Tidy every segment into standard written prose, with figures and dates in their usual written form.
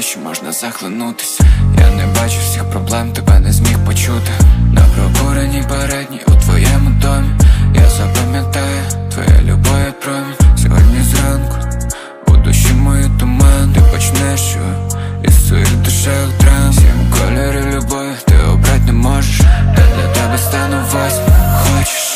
ночі можна захлинутись. Я не бачу всіх проблем, тебе не зміг почути. На прокуреній передній у твоєму домі я запам'ятаю твоя любов і промінь. Сьогодні зранку у душі мої туман. Ти почнеш із своїх душевих драм. Сім кольорів любові ти обрать не можеш. Я для тебе стану восьмим. Хочеш?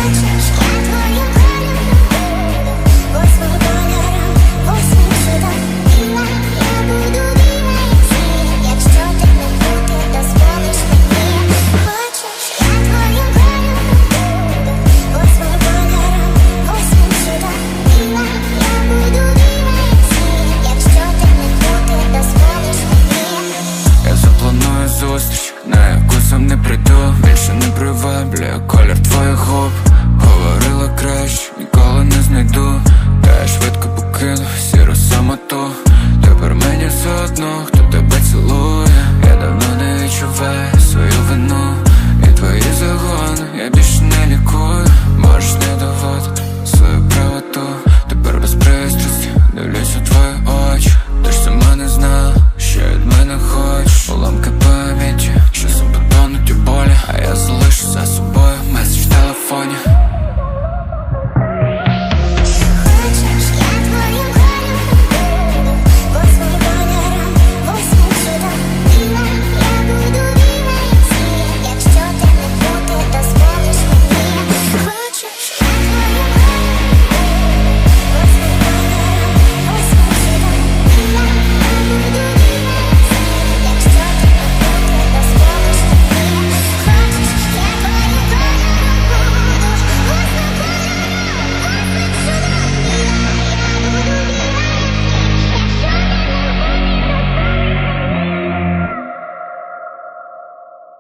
Зустріч, на яку сам не прийду. Більше не приваблює колір твоїх губ. Говорила краще, ніколи не знайду. Та я швидко покинув